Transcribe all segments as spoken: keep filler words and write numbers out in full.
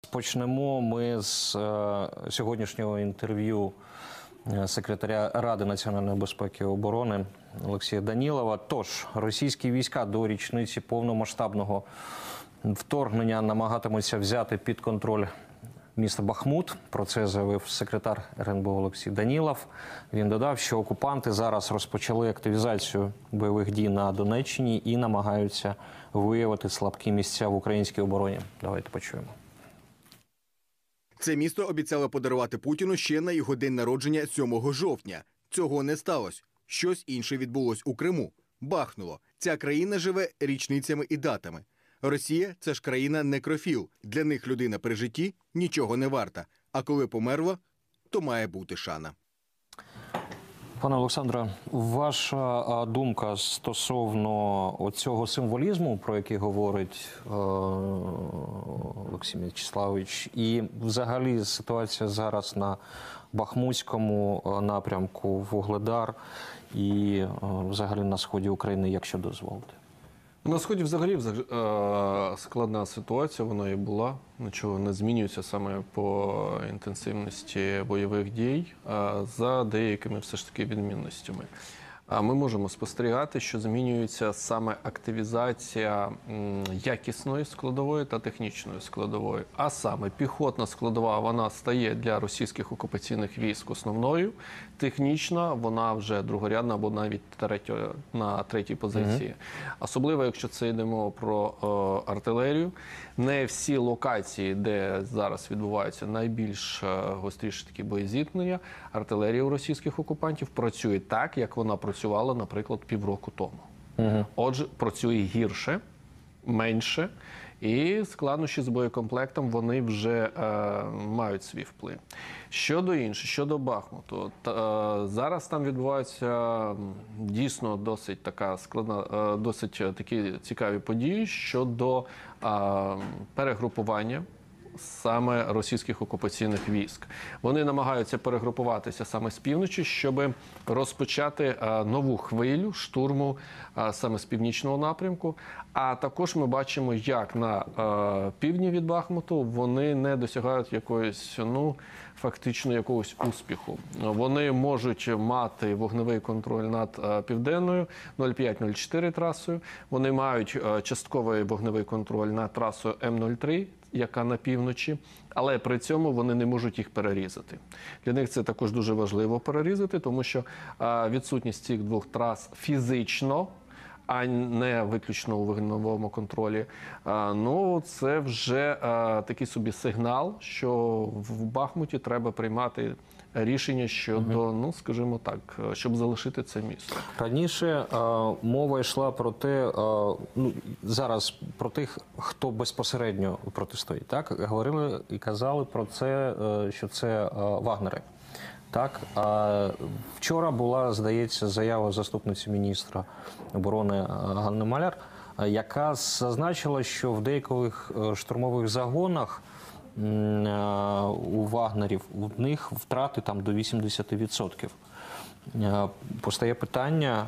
Почнемо ми з е, сьогоднішнього інтерв'ю секретаря Ради національної безпеки і оборони Олексія Данілова. Тож, російські війська до річниці повномасштабного вторгнення намагатимуться взяти під контроль місто Бахмут. Про це заявив секретар ер ен бе о Олексій Данілов. Він додав, що окупанти зараз розпочали активізацію бойових дій на Донеччині і намагаються виявити слабкі місця в українській обороні. Давайте почуємо. Це місто обіцяло подарувати Путіну ще на його день народження сьомого жовтня. Цього не сталося. Щось інше відбулось у Криму. Бахнуло. Ця країна живе річницями і датами. Росія – це ж країна-некрофіл. Для них людина при житті нічого не варта. А коли померла, то має бути шана. Пане Олександре, ваша думка стосовно цього символізму, про який говорить е, Олексій М'ячеславович, і взагалі ситуація зараз на Бахмутському напрямку, Вугледар і е, взагалі на сході України, якщо дозволите? На Сході взагалі складна ситуація, вона і була. Нічого не змінюється саме по інтенсивності бойових дій, за деякими все ж таки відмінностями. Ми можемо спостерігати, що змінюється саме активізація якісної складової та технічної складової. А саме піхотна складова, вона стає для російських окупаційних військ основною. Технічна, вона вже другорядна або навіть третьо, на третій позиції. Mm-hmm. Особливо, якщо це йдемо про е, артилерію. Не всі локації, де зараз відбуваються найбільш е, гостріші такі боєзіткнення, артилерія у російських окупантів працює так, як вона працювала, наприклад, півроку тому. Mm-hmm. Отже, працює гірше, менше, і складнощі з боєкомплектом, вони вже е, мають свій вплив. Щодо іншого, щодо Бахмуту, та, е, зараз там відбуваються дійсно досить така складна, е, досить такі цікаві події щодо е, перегрупування саме російських окупаційних військ. Вони намагаються перегрупуватися саме з півночі, щоб розпочати нову хвилю штурму саме з північного напрямку. А також ми бачимо, як на півдні від Бахмуту вони не досягають якоїсь, ну, фактично якогось успіху. Вони можуть мати вогневий контроль над південною нуль п'ять нуль чотири трасою. Вони мають частковий вогневий контроль над трасою ем нуль три, яка на півночі, але при цьому вони не можуть їх перерізати. Для них це також дуже важливо перерізати, тому що відсутність цих двох трас фізично, а не виключно у вогневому контролі, ну, це вже такий собі сигнал, що в Бахмуті треба приймати рішення щодо, угу. ну, скажімо так, щоб залишити це місто. Раніше е, мова йшла про те, е, ну, зараз про тих, хто безпосередньо протистоїть, так? Говорили і казали про це, е, що це е, вагнери. Так, а вчора була, здається, заява заступниці міністра оборони Ганни Маляр, яка зазначила, що в деяких штурмових загонах у вагнерів, у них втрати там до вісімдесят відсотків. Постає питання,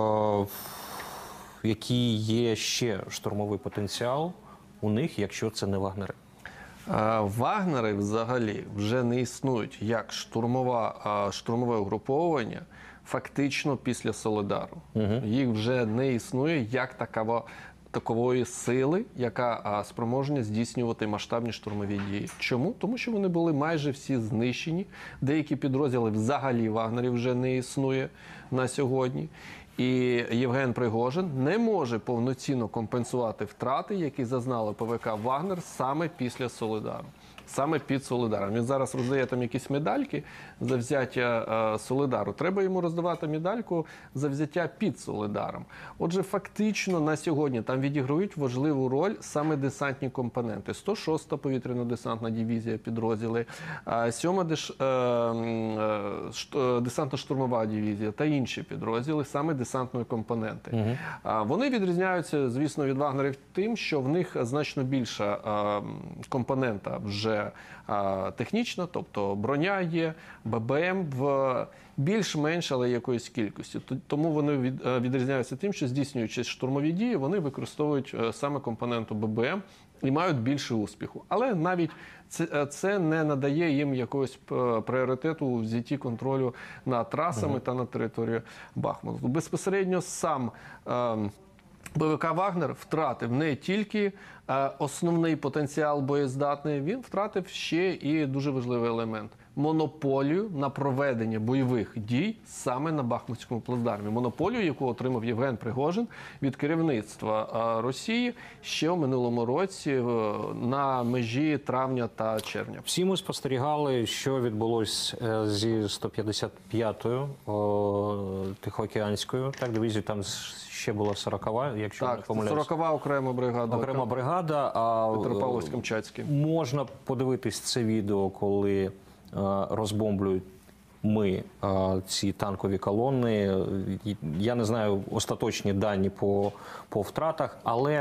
який є ще штурмовий потенціал у них, якщо це не вагнери? Вагнери взагалі вже не існують як штурмова, штурмове угруповання фактично після Солидару. Угу. Їх вже не існує як такова, такової сили, яка спроможна здійснювати масштабні штурмові дії. Чому? Тому що вони були майже всі знищені. Деякі підрозділи взагалі вагнерів вже не існує на сьогодні. І Євген Пригожин не може повноцінно компенсувати втрати, які зазнали пе ве ка «Вагнер» саме після Солидару. Саме під Солидаром. Він зараз роздає там якісь медальки за взяття е, Солидару. Треба йому роздавати медальку за взяття під Солидаром. Отже, фактично на сьогодні там відіграють важливу роль саме десантні компоненти. сто шоста повітряно-десантна дивізія, підрозділи, е, сьома деш, е, е, десантно-штурмова дивізія та інші підрозділи саме десантної компоненти. Угу. Е, вони відрізняються, звісно, від вагнерів тим, що в них значно більша е, компонента вже технічна, тобто броня є, бе бе ем в більш-менш, але якоїсь кількості. Тому вони відрізняються тим, що здійснюючи штурмові дії, вони використовують саме компоненту бе бе ем, і мають більше успіху. Але навіть це, це не надає їм якогось пріоритету у взятті контролю над трасами угу. та на територію Бахмуту. Безпосередньо сам е, БВК «Вагнер» втратив не тільки е, основний потенціал боєздатний, він втратив ще і дуже важливий елемент – монополію на проведення бойових дій саме на Бахмутському плацдармі. Монополію, яку отримав Євген Пригожин від керівництва Росії ще у минулому році на межі травня та червня. Всі ми спостерігали, що відбулося зі сто п'ятдесят п'ятою Тихоокеанською, так, дивізією, там ще була сорокова, якщо так, не помиляюсь. сорокова окрема бригада. Окрема бригада. А Петропавловськ-Камчатський. Можна подивитись це відео, коли розбомблюють ми ці танкові колони. Я не знаю остаточні дані по, по втратах, але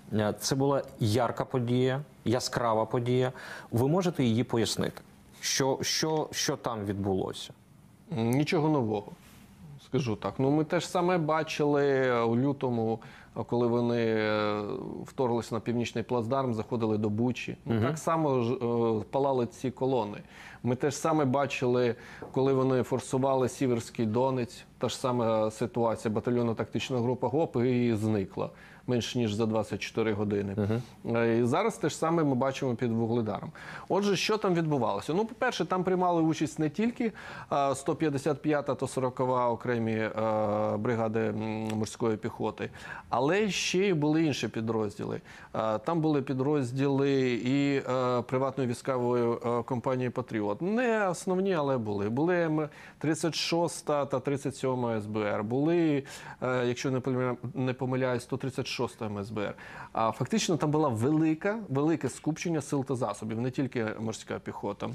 це була ярка подія, яскрава подія. Ви можете її пояснити? Що, що, що там відбулося? Нічого нового, скажу так. Ну, ми теж саме бачили у лютому, коли вони вторглися на північний плацдарм, заходили до Бучі. Ну, угу. Так само ж, е, палали ці колони. Ми теж саме бачили, коли вони форсували Сіверський Донець, та ж сама ситуація, батальйонно-тактична група ГОП і зникла менш ніж за двадцять чотири години. Uh-huh. І зараз те ж саме ми бачимо під Вугледаром. Отже, що там відбувалося? Ну, по-перше, там приймали участь не тільки сто п'ятдесят п'ята та сорокова окремі бригади морської піхоти, але ще й були інші підрозділи. Там були підрозділи і приватної військової компанії «Патріот». Не основні, але були. Були тридцять шоста та тридцять сьома ес бе ер. Були, якщо не помиляюсь, сто тридцять шоста ем ес бе ер. А фактично там була велика, велике скупчення сил та засобів, не тільки морська піхота.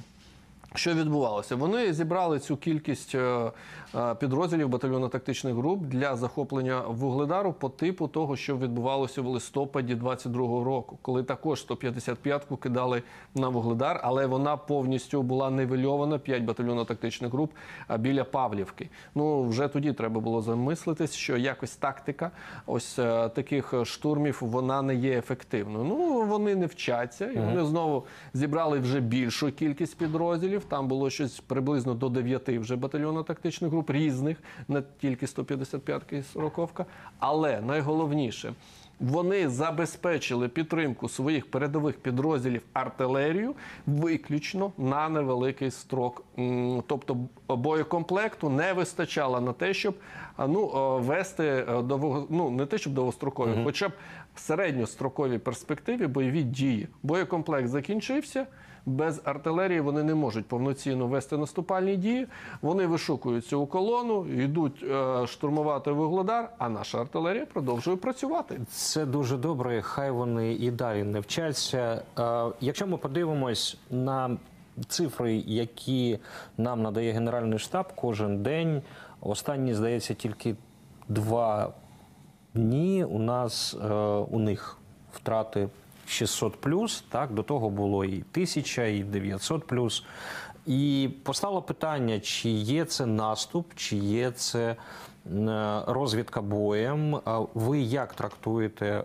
Що відбувалося? Вони зібрали цю кількість підрозділів батальйонно-тактичних груп для захоплення Вугледару по типу того, що відбувалося в листопаді двадцять другого року, коли також сто п'ятдесят п'ятку кидали на Вугледар, але вона повністю була нивельована, п'ять батальйонно-тактичних груп біля Павлівки. Ну, вже тоді треба було замислитись, що якось тактика ось таких штурмів, вона не є ефективною. Ну, вони не вчаться, і вони знову зібрали вже більшу кількість підрозділів. Там було щось приблизно до дев'яти вже батальйонно-тактичних груп різних, не тільки сто п'ятдесят п'ятка і сороковка. Але найголовніше, вони забезпечили підтримку своїх передових підрозділів артилерію виключно на невеликий строк. Тобто боєкомплекту не вистачало на те, щоб ну, вести, ну, не те, щоб довгострокові, угу. хоча б в середньостроковій перспективі бойові дії. Боєкомплект закінчився. Без артилерії вони не можуть повноцінно вести наступальні дії. Вони вишукують цю колону, йдуть е, штурмувати Вугледар, а наша артилерія продовжує працювати. Це дуже добре, хай вони і далі не вчаться. Е, якщо ми подивимось на цифри, які нам надає Генеральний штаб кожен день, останні, здається, тільки два дні у нас, е, у них втрати шістсот плюс, так, до того було і тисяча, і дев'ятсот плюс. І постало питання, чи є це наступ, чи є це розвідка боєм. Ви як трактуєте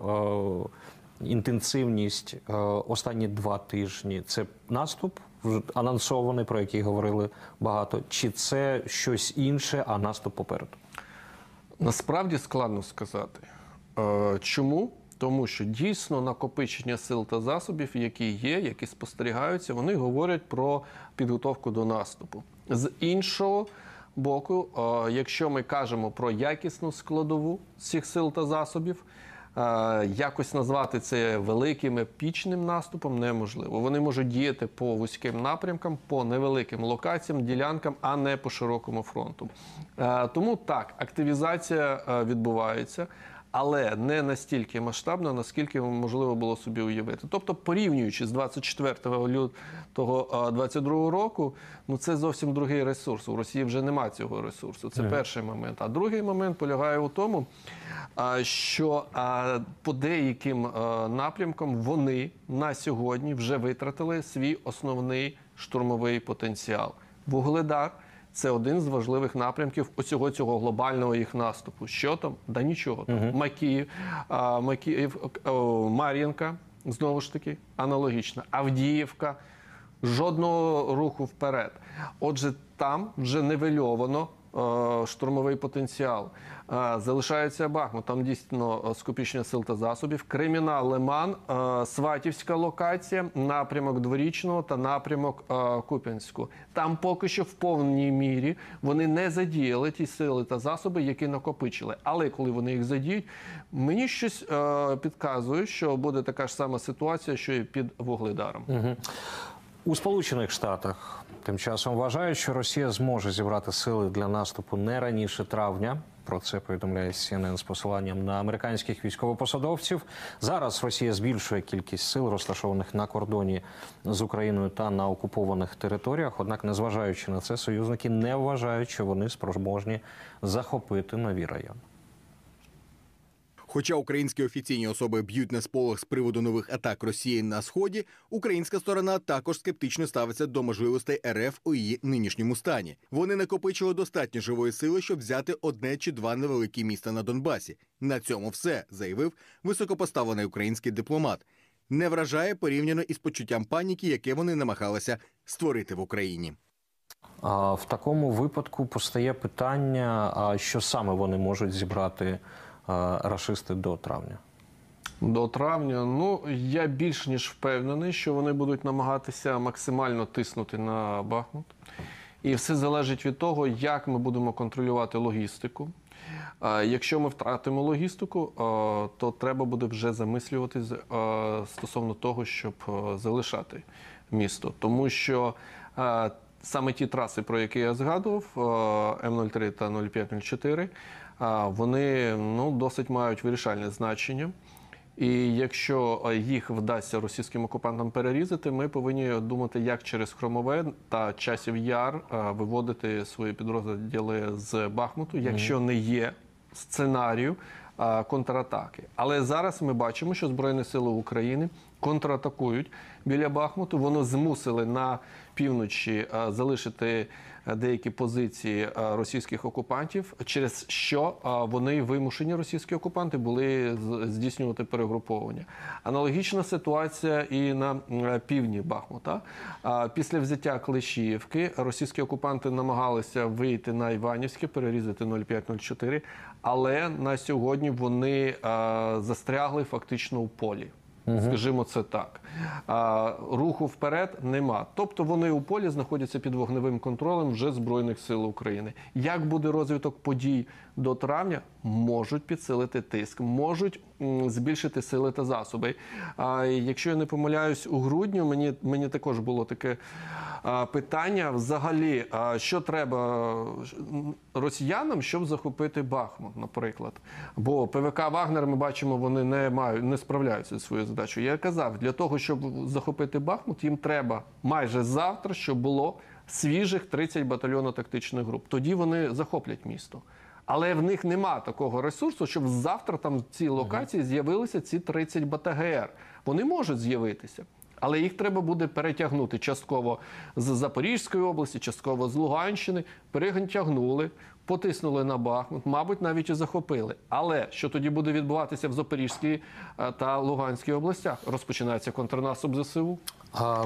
інтенсивність останні два тижні? Це наступ, анонсований, про який говорили багато, чи це щось інше, а наступ попереду? Насправді складно сказати. Чому? Тому що дійсно накопичення сил та засобів, які є, які спостерігаються, вони говорять про підготовку до наступу. З іншого боку, якщо ми кажемо про якісну складову цих сил та засобів, якось назвати це великим епічним наступом неможливо. Вони можуть діяти по вузьким напрямкам, по невеликим локаціям, ділянкам, а не по широкому фронту. Тому так, активізація відбувається, але не настільки масштабно, наскільки можливо було собі уявити. Тобто, порівнюючи з двадцять четвертого лютого двадцять другого року, ну це зовсім другий ресурс. У Росії вже немає цього ресурсу. Це mm. перший момент. А другий момент полягає у тому, що по деяким напрямкам вони на сьогодні вже витратили свій основний штурмовий потенціал. Вугледар – це один з важливих напрямків оцього цього глобального їх наступу. Що там? Да нічого. Угу. Макіїв, Макіїв, Мар'їнка, знову ж таки, аналогічно. Авдіївка, жодного руху вперед. Отже, там вже нивельовано е, штурмовий потенціал. Е, залишається Бахмут, там дійсно скупчення сил та засобів. Креміна, Лиман, е, Сватівська локація, напрямок Дворічного та напрямок е, Куп'янську. Там поки що в повній мірі вони не задіяли ті сили та засоби, які накопичили. Але коли вони їх задіють, мені щось е, підказує, що буде така ж сама ситуація, що і під Вугледаром. Угу. У Сполучених Штатах тим часом вважають, що Росія зможе зібрати сили для наступу не раніше травня. Про це повідомляє Сі Ен Ен з посиланням на американських військовопосадовців. Зараз Росія збільшує кількість сил, розташованих на кордоні з Україною та на окупованих територіях. Однак, незважаючи на це, союзники не вважають, що вони спроможні захопити нові райони. Хоча українські офіційні особи б'ють на сполох з приводу нових атак Росії на Сході, українська сторона також скептично ставиться до можливостей Ер Еф у її нинішньому стані. Вони накопичили достатньо живої сили, щоб взяти одне чи два невеликі міста на Донбасі. На цьому все, заявив високопоставлений український дипломат. Не вражає порівняно із почуттям паніки, яке вони намагалися створити в Україні. А в такому випадку постає питання, а що саме вони можуть зібрати рашисти до травня? До травня, ну, я більш ніж впевнений, що вони будуть намагатися максимально тиснути на Бахмут. І все залежить від того, як ми будемо контролювати логістику. Якщо ми втратимо логістику, то треба буде вже замислюватись стосовно того, щоб залишати місто. Тому що саме ті траси, про які я згадував, Ем нуль три та нуль п'ять нуль чотири, вони ну, досить мають вирішальне значення. І якщо їх вдасться російським окупантам перерізати, ми повинні думати, як через Хромове та Часів Яр виводити свої підрозділи з Бахмуту, якщо не є сценарію контратаки. Але зараз ми бачимо, що Збройні сили України контратакують біля Бахмуту. Вони змусили на півночі залишити деякі позиції російських окупантів, через що вони вимушені, російські окупанти, були здійснювати перегруповування. Аналогічна ситуація і на півдні Бахмута. Після взяття Клещіївки російські окупанти намагалися вийти на Іванівське, перерізати нуль п'ять нуль чотири, але на сьогодні вони застрягли фактично у полі. Угу. Скажімо це так. А, руху вперед нема. Тобто вони у полі знаходяться під вогневим контролем вже Збройних сил України. Як буде розвиток подій до травня? Можуть підсилити тиск, можуть м, збільшити сили та засоби. А, якщо я не помиляюсь, у грудні мені, мені також було таке а, питання. Взагалі, а, що треба росіянам, щоб захопити Бахмут, наприклад. Бо Пе Ве Ка Вагнер, ми бачимо, вони не мають, не справляються зі своєю задачою. Я казав, для того, щоб захопити Бахмут, їм треба майже завтра, щоб було свіжих тридцять батальйонно-тактичних груп. Тоді вони захоплять місто. Але в них нема такого ресурсу, щоб завтра там в цій локації з'явилися ці тридцять Ба Те Ге Ер. Вони можуть з'явитися, але їх треба буде перетягнути частково з Запорізької області, частково з Луганщини. Перетягнули, потиснули на Бахмут, мабуть, навіть і захопили. Але що тоді буде відбуватися в Запорізькій та Луганській областях? Розпочинається контрнаступ Зе Се У? А...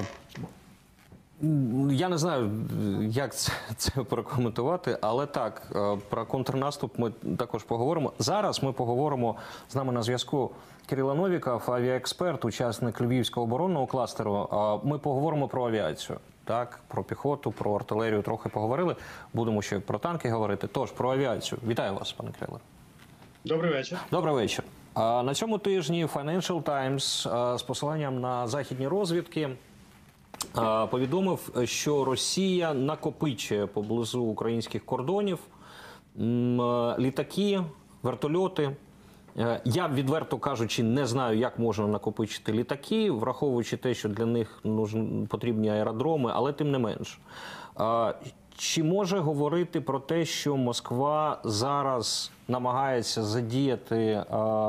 Я не знаю, як це, це прокоментувати, але так, про контрнаступ ми також поговоримо. Зараз ми поговоримо, з нами на зв'язку Кирило Новіков, авіаексперт, учасник Львівського оборонного кластеру. Ми поговоримо про авіацію, так, про піхоту, про артилерію трохи поговорили. Будемо ще про танки говорити. Тож, про авіацію. Вітаю вас, пане Кирило. Добрий вечір. Добрий вечір. На цьому тижні Financial Times з посиланням на західні розвідки повідомив, що Росія накопичує поблизу українських кордонів літаки, вертольоти. Я, відверто кажучи, не знаю, як можна накопичити літаки, враховуючи те, що для них потрібні аеродроми, але тим не менш. Чи може говорити про те, що Москва зараз намагається задіяти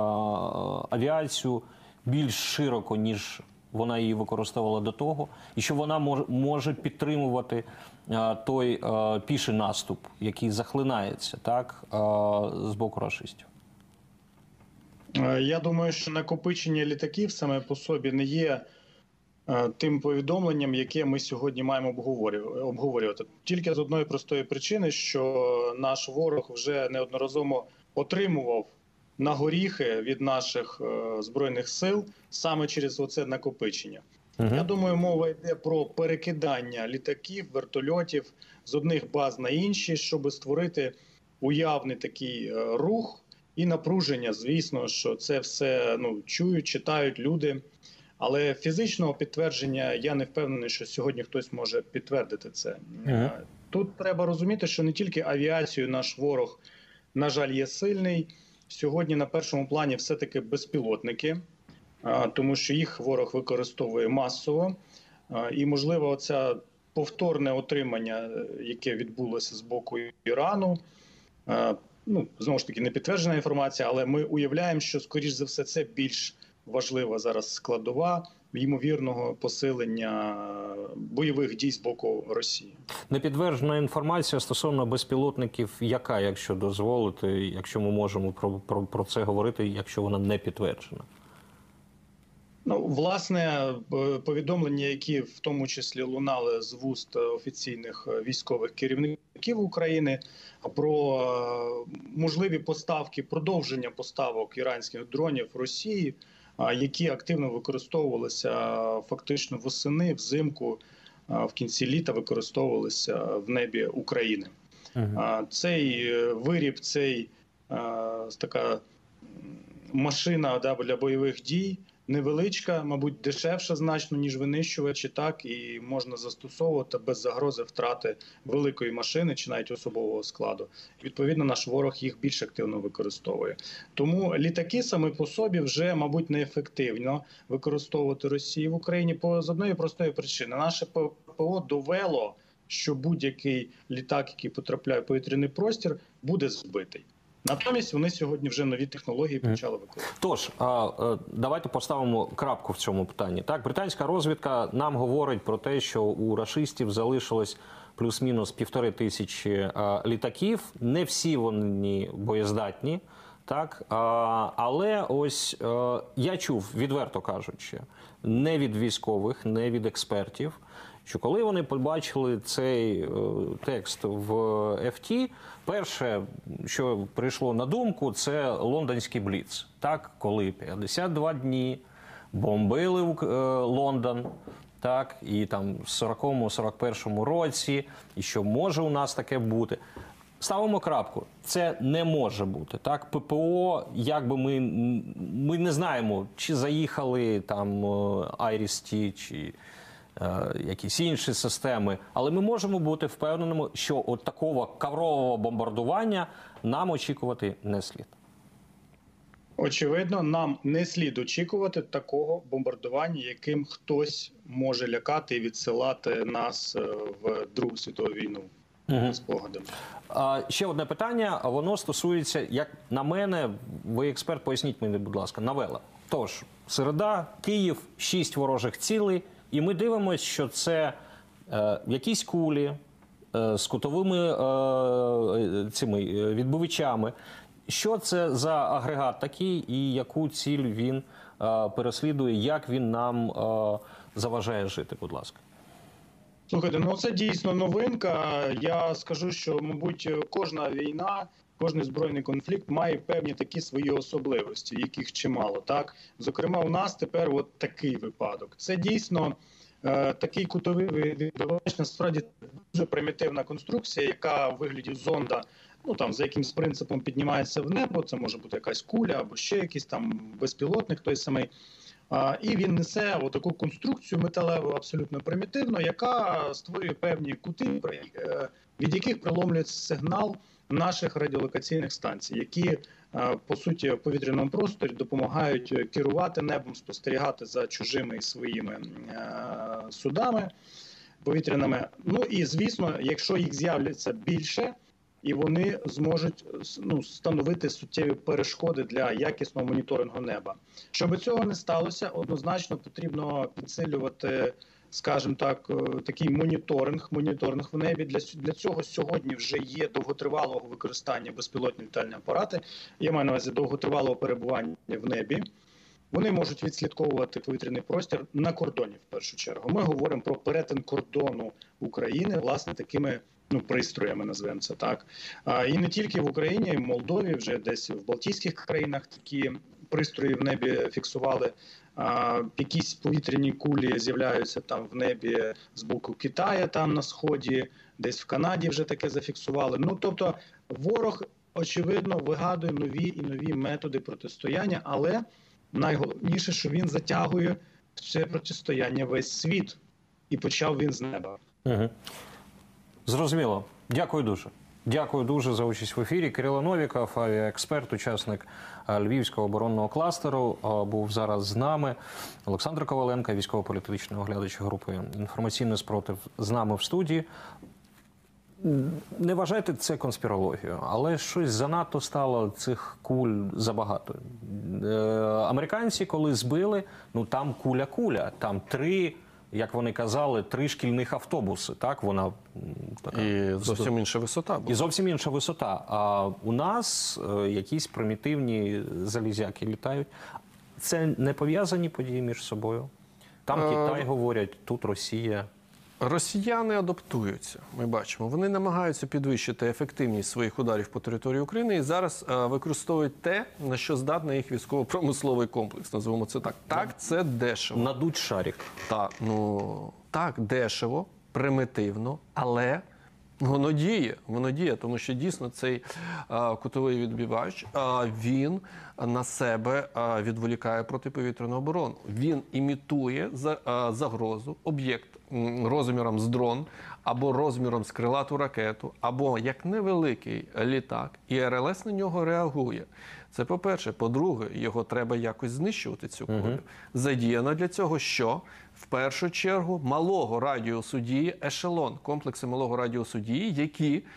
авіацію більш широко, ніж вона її використовувала до того, і що вона мож, може підтримувати а, той а, піший наступ, який захлинається, так, а, з боку рашистів? Е, Я думаю, що накопичення літаків саме по собі не є е, тим повідомленням, яке ми сьогодні маємо обговорю- обговорювати. Тільки з одної простої причини, що наш ворог вже неодноразово отримував на горіхи від наших е, збройних сил саме через оце накопичення. Угу. Я думаю, мова йде про перекидання літаків, вертольотів з одних баз на інші, щоб створити уявний такий е, рух і напруження. Звісно, що це все ну, чують, читають люди. Але фізичного підтвердження я не впевнений, що сьогодні хтось може підтвердити це. Мгм. Тут треба розуміти, що не тільки авіацію наш ворог, на жаль, є сильний. Сьогодні на першому плані все-таки безпілотники, а, тому що їх ворог використовує масово. А, І, можливо, це повторне отримання, яке відбулося з боку Ірану, а, ну, знову ж таки, не підтверджена інформація, але ми уявляємо, що, скоріш за все, це більш важлива зараз складова ймовірного посилення бойових дій з боку Росії. Непідтверджена інформація стосовно безпілотників, яка, якщо дозволити, якщо ми можемо про, про, про це говорити, якщо вона не підтверджена? Ну, власне, повідомлення, які в тому числі лунали з вуст офіційних військових керівників України про можливі поставки, продовження поставок іранських дронів Росії, які активно використовувалися фактично восени, взимку, в кінці літа використовувалися в небі України. Uh-huh. Цей виріб, цей така машина да, для бойових дій, невеличка, мабуть, дешевша значно, ніж винищувачі, так, і можна застосовувати без загрози втрати великої машини чи навіть особового складу. Відповідно, наш ворог їх більш активно використовує. Тому літаки саме по собі вже, мабуть, неефективно використовувати Росії в Україні по, з одної простої причини. Наше ППО довело, що будь-який літак, який потрапляє в повітряний простір, буде збитий. Натомість вони сьогодні вже нові технології почали використовувати. Тож, давайте поставимо крапку в цьому питанні. Так, британська розвідка нам говорить про те, що у рашистів залишилось плюс-мінус півтори тисячі літаків. Не всі вони боєздатні. Так, але ось я чув, відверто кажучи, не від військових, не від експертів, що коли вони побачили цей е, текст в еф ті, перше, що прийшло на думку, це лондонський бліц. Так, коли п'ятдесят два дні бомбили е, Лондон, так, і там в сорокому сорок першому році, і що може у нас таке бути. Ставимо крапку. Це не може бути. Так, ППО, якби ми, ми не знаємо, чи заїхали там Айріс-Ті, чи якісь інші системи, але ми можемо бути впевненими, що от такого коврового бомбардування нам очікувати не слід. Очевидно, нам не слід очікувати такого бомбардування, яким хтось може лякати і відсилати нас в Другу світову війну. Угу. Спогадом. А, ще одне питання, воно стосується, як на мене, ви експерт, поясніть мені, будь ласка, новела. Тож, середа, Київ, шість ворожих цілей, і ми дивимося, що це е, якісь кулі е, з кутовими е, цими відбивачами. Що це за агрегат такий і яку ціль він е, переслідує, як він нам е, заважає жити, будь ласка? Слухайте, ну це дійсно новинка. Я скажу, що, мабуть, кожна війна, кожен збройний конфлікт має певні такі свої особливості, яких чимало. Так, зокрема, у нас тепер от такий випадок. Це дійсно е, такий кутовий відбивач, насправді дуже примітивна конструкція, яка у вигляді зонда, ну там за якимсь принципом піднімається в небо. Це може бути якась куля або ще якийсь там безпілотник той самий. А, і він несе отаку конструкцію металеву, абсолютно примітивну, яка створює певні кути, від яких приломлюється сигнал наших радіолокаційних станцій, які, по суті, в повітряному просторі допомагають керувати небом, спостерігати за чужими і своїми судами повітряними. Ну і, звісно, якщо їх з'являться більше, і вони зможуть ну, становити суттєві перешкоди для якісного моніторингу неба. Щоб цього не сталося, однозначно потрібно підсилювати скажімо так, такий моніторинг, моніторинг в небі. Для, для цього сьогодні вже є довготривалого використання безпілотні літальні апарати. Я маю на увазі довготривалого перебування в небі. Вони можуть відслідковувати повітряний простір на кордоні, в першу чергу. Ми говоримо про перетин кордону України, власне, такими ну, пристроями, назвемо це так. А, і не тільки в Україні, і в Молдові, вже десь в Балтійських країнах такі пристрої в небі фіксували. А, якісь повітряні кулі з'являються там в небі з боку Китаю, там на сході, десь в Канаді вже таке зафіксували. Ну, тобто ворог, очевидно, вигадує нові і нові методи протистояння, але найголовніше, що він затягує в це протистояння весь світ. І почав він з неба. Угу. Зрозуміло. Дякую дуже. Дякую дуже за участь в ефірі. Кирило Новіков, авіаексперт, учасник Львівського оборонного кластеру, був зараз з нами. Олександр Коваленко, військово-політичний оглядач групи «Інформаційний спротив», з нами в студії. Не вважайте це конспірологією, але щось занадто стало цих куль забагато. Е, американці, коли збили, ну там куля-куля, там три, як вони казали, три шкільних автобуси. Так, вона така. І зовсім інша висота була. І зовсім інша висота. А у нас е, якісь примітивні залізяки літають. Це не пов'язані події між собою? Там Китай говорять, тут Росія. Росіяни адаптуються, ми бачимо. Вони намагаються підвищити ефективність своїх ударів по території України і зараз е, використовують те, на що здатний їх військово-промисловий комплекс, називаємо це так. Так, це дешево. Надуть шарик. Так, ну, так, дешево, примітивно, але воно діє, воно діє, тому що дійсно цей а, кутовий відбивач, а, він на себе а, відволікає протиповітряну оборону. Він імітує за, а, загрозу, об'єкт м, розміром з дрон, або розміром з крилату ракету, або як невеликий літак, і РЛС на нього реагує. Це по-перше. По-друге, його треба якось знищувати, цю кулю. Угу. Задіяно для цього що? В першу чергу малого радіусу дії ешелон, комплекси малого радіусу дії, які е,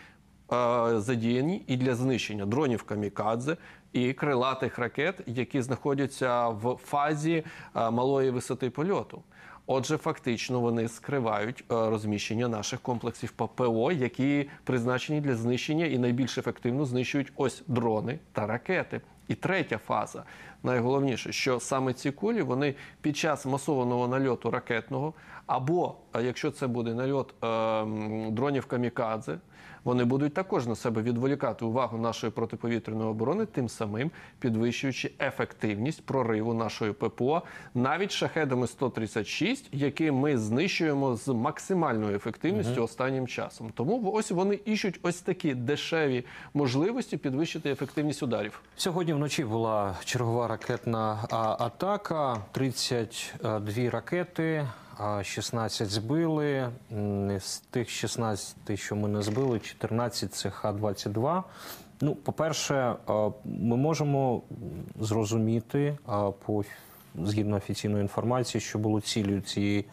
задіяні і для знищення дронів камікадзе, і крилатих ракет, які знаходяться в фазі е, малої висоти польоту. Отже, фактично вони скривають розміщення наших комплексів ППО, які призначені для знищення і найбільш ефективно знищують ось дрони та ракети. І третя фаза, найголовніше, що саме ці кулі, вони під час масованого нальоту ракетного, або, якщо це буде нальот е, дронів камікадзе, вони будуть також на себе відволікати увагу нашої протиповітряної оборони, тим самим підвищуючи ефективність прориву нашої ППО, навіть шахедами сто тридцять шість, які ми знищуємо з максимальною ефективністю угу. останнім часом. Тому ось вони іщуть ось такі дешеві можливості підвищити ефективність ударів. Сьогодні вночі була чергова ракетна атака, тридцять дві ракети. шістнадцять збили, з тих шістнадцяти, що ми не збили, чотирнадцять – це Х двадцять два. Ну, по-перше, ми можемо зрозуміти, по, згідно офіційної інформації, що було цілею цієї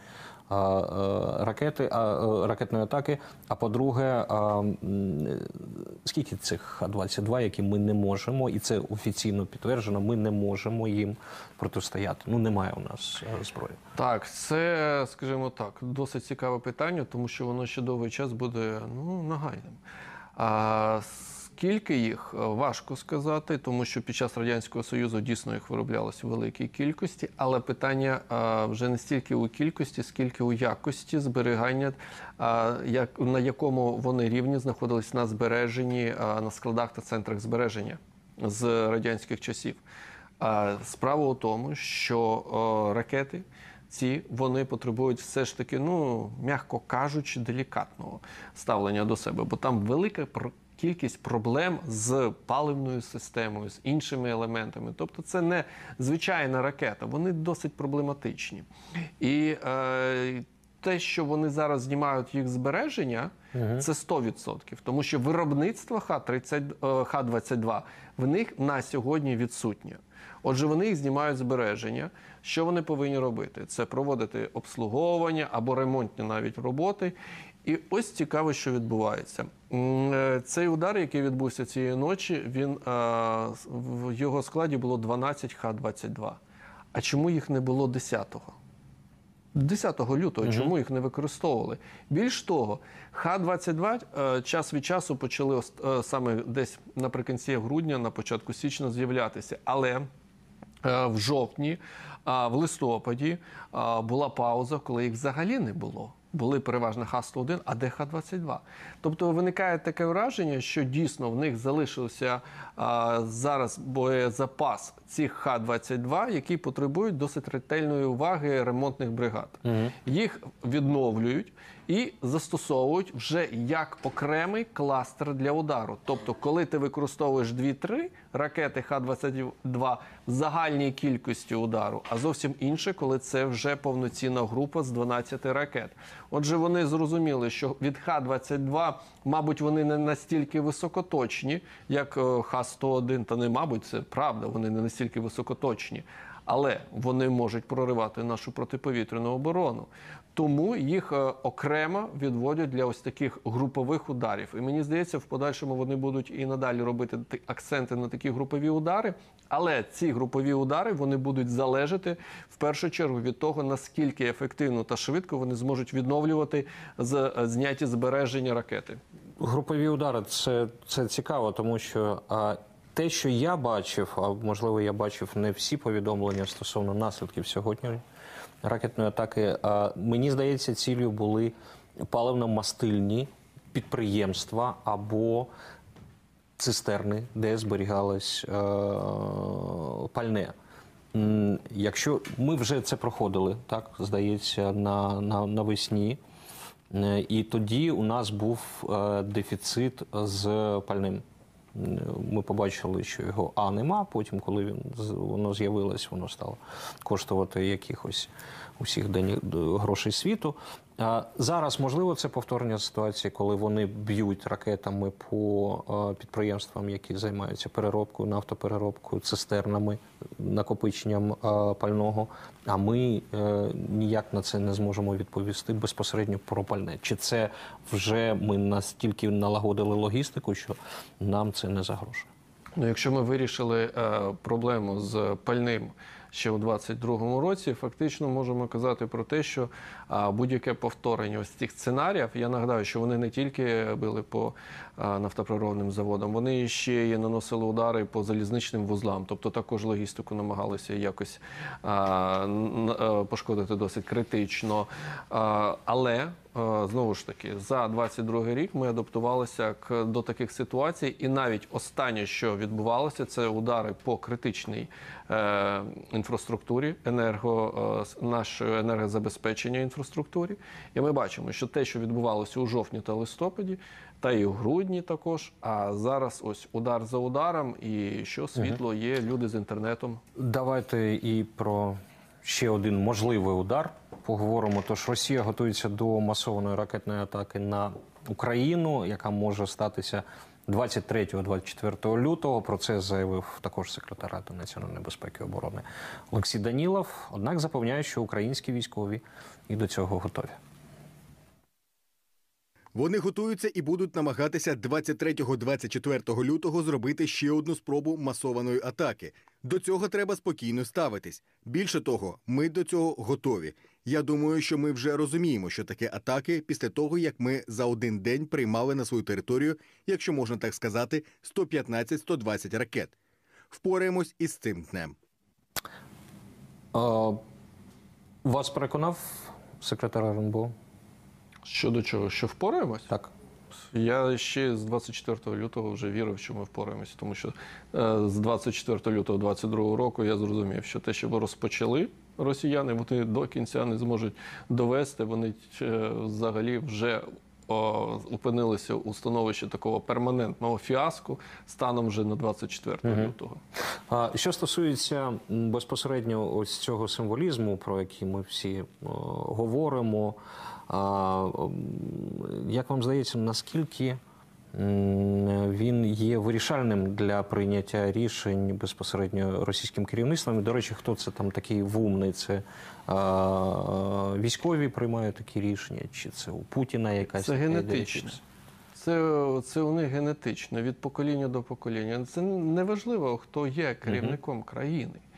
ракети, ракетної атаки. А по-друге, скільки цих Х двадцять два, які ми не можемо, і це офіційно підтверджено, ми не можемо їм протистояти. Ну, немає у нас зброї. Так, це, скажімо так, досить цікаве питання, тому що воно ще довгий час буде ну, нагальним. А скільки їх, важко сказати, тому що під час Радянського Союзу дійсно їх вироблялось у великій кількості, але питання а, вже не стільки у кількості, скільки у якості зберігання, а, як, на якому вони рівні знаходились на збереженні, а, на складах та центрах збереження з радянських часів. А, справа у тому, що а, ракети ці, вони потребують все ж таки, ну, м'яко кажучи, делікатного ставлення до себе, бо там велика кількість проблем з паливною системою, з іншими елементами. Тобто це не звичайна ракета, вони досить проблематичні. І е, те, що вони зараз знімають їх збереження, угу. це сто відсотків. Тому що виробництво Х двадцять два в них на сьогодні відсутнє. Отже, вони їх знімають збереження. Що вони повинні робити? Це проводити обслуговування або ремонтні навіть роботи. І ось цікаво, що відбувається. Цей удар, який відбувся цієї ночі, він, в його складі було дванадцять Х двадцять два. А чому їх не було десятого? десятого лютого, угу. Чому їх не використовували? Більш того, Х двадцять два е, час від часу почали е, саме десь наприкінці грудня, на початку січня з'являтися. Але е, в жовтні, е, в листопаді е, була пауза, коли їх взагалі не було. Були переважно Х сто один, а де Х двадцять два. Тобто виникає таке враження, що дійсно в них залишився а, зараз боєзапас цих Х двадцять два, які потребують досить ретельної уваги ремонтних бригад. Угу. Їх відновлюють і застосовують вже як окремий кластер для удару. Тобто, коли ти використовуєш дві-три ракети Х двадцять два в загальній кількості удару, а зовсім інше, коли це вже повноцінна група з дванадцяти ракет. Отже, вони зрозуміли, що від Х двадцять два, мабуть, вони не настільки високоточні, як Х сто один, та не мабуть, це правда, вони не настільки високоточні. Але вони можуть проривати нашу протиповітряну оборону. Тому їх окремо відводять для ось таких групових ударів. І мені здається, в подальшому вони будуть і надалі робити акценти на такі групові удари. Але ці групові удари, вони будуть залежати в першу чергу від того, наскільки ефективно та швидко вони зможуть відновлювати зняті збереження ракети. Групові удари – це, це цікаво, тому що а, те, що я бачив, а можливо я бачив не всі повідомлення стосовно наслідків сьогодні ракетної атаки, а, мені здається, цілею були паливно-мастильні підприємства або цистерни, де зберігалось е, пальне. Якщо ми вже це проходили, так, здається, на, на, навесні, і тоді у нас був е, дефіцит з пальним. Ми побачили, що його а нема, потім, коли він, воно з'явилось, воно стало коштувати якихось усіх грошей світу. А зараз, можливо, це повторення ситуації, коли вони б'ють ракетами по підприємствам, які займаються переробкою, нафтопереробкою, цистернами, накопиченням пального, а ми ніяк на це не зможемо відповісти безпосередньо про пальне. Чи це вже ми настільки налагодили логістику, що нам це не загрожує? Ну, якщо ми вирішили е, проблему з пальним ще у двадцять другому році, фактично можемо казати про те, що а, будь-яке повторення ось цих сценаріїв, я нагадаю, що вони не тільки били по а, нафтопереробним заводам, вони ще й наносили удари по залізничним вузлам, тобто також логістику намагалися якось а, н, пошкодити досить критично. А, але знову ж таки, за двадцять другий рік ми адаптувалися до таких ситуацій, і навіть останнє, що відбувалося, це удари по критичній е, інфраструктурі, енерго, е, нашої енергозабезпечення інфраструктурі. І ми бачимо, що те, що відбувалося у жовтні та листопаді, та і у грудні також, а зараз ось удар за ударом, і що світло є, люди з інтернетом. Давайте і про ще один можливий удар поговоримо. Тож Росія готується до масованої ракетної атаки на Україну, яка може статися двадцять третього - двадцять четвертого лютого. Про це заявив також секретар Ради національної безпеки і оборони Олексій Данілов. Однак запевняє, що українські військові і до цього готові. Вони готуються і будуть намагатися двадцять третього - двадцять четвертого лютого зробити ще одну спробу масованої атаки. До цього треба спокійно ставитись. Більше того, ми до цього готові. Я думаю, що ми вже розуміємо, що таке атаки після того, як ми за один день приймали на свою територію, якщо можна так сказати, сто п'ятнадцять - сто двадцять ракет. Впораємось із цим днем. А, вас переконав секретар ар ен бе о? Щодо чого? Що впораємось? Так. Я ще з двадцять четвертого лютого вже вірив, що ми впораємося, тому що е, з двадцять четвертого лютого двадцять другого року я зрозумів, що те, що ви розпочали, росіяни, вони до кінця не зможуть довести, вони е, взагалі вже о, опинилися у становищі такого перманентного фіаско станом вже на двадцять четвертого лютого. А що стосується безпосередньо ось цього символізму, про який ми всі о, говоримо, а, як вам здається, наскільки він є вирішальним для прийняття рішень безпосередньо російським керівництвом? І, до речі, хто це там такий вумний? Це а, військові приймають такі рішення? Чи це у Путіна якась? Це генетично. Це, це у них генетично, від покоління до покоління. Це не важливо, хто є керівником країни.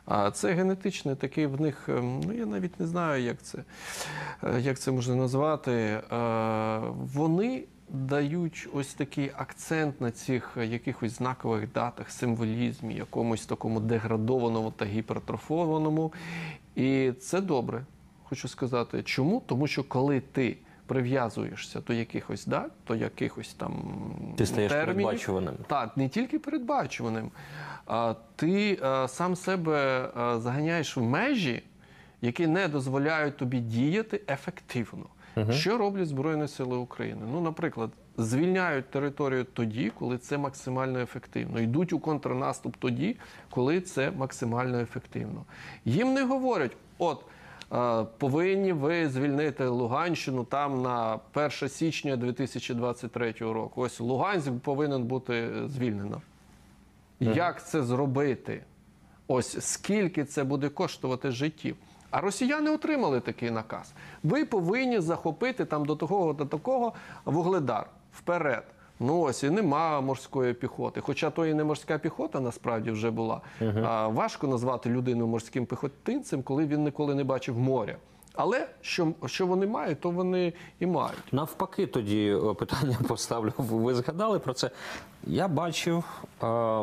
А це генетичний такий в них, ну я навіть не знаю, як це, як це можна назвати. Вони дають ось такий акцент на цих якихось знакових датах, символізмі, якомусь такому деградованому та гіпертрофованому. І це добре, хочу сказати. Чому? Тому що коли ти прив'язуєшся до якихось дат, до якихось там Ти стаєш термінів, передбачуваним. так, не тільки передбачуваним, а ти а, сам себе а, заганяєш в межі, які не дозволяють тобі діяти ефективно. Угу. Що роблять Збройні Сили України? Ну, наприклад, звільняють територію тоді, коли це максимально ефективно. Йдуть у контрнаступ тоді, коли це максимально ефективно. Їм не говорять, от, повинні ви звільнити Луганщину там на перше січня дві тисячі двадцять третього року. Ось Луганськ повинен бути звільнено. Mm-hmm. Як це зробити? Ось скільки це буде коштувати життів? А росіяни отримали такий наказ. Ви повинні захопити там до такого, до такого Вугледар. Вперед. Ну ось і нема морської піхоти. Хоча то і не морська піхота насправді вже була. Uh-huh. А, важко назвати людину морським піхотинцем, коли він ніколи не бачив моря. Але що, що вони мають, то вони і мають. Навпаки, тоді питання поставлю. Ви згадали про це. Я бачив, а,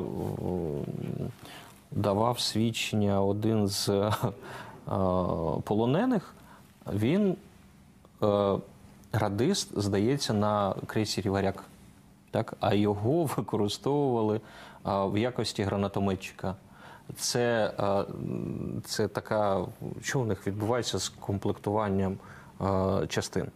давав свідчення один з а, полонених. Він а, радист, здається, на крейсері «Варяг». Так, а його використовували а, в якості гранатометчика. Це, а, це така, що у них відбувається з комплектуванням а, частин?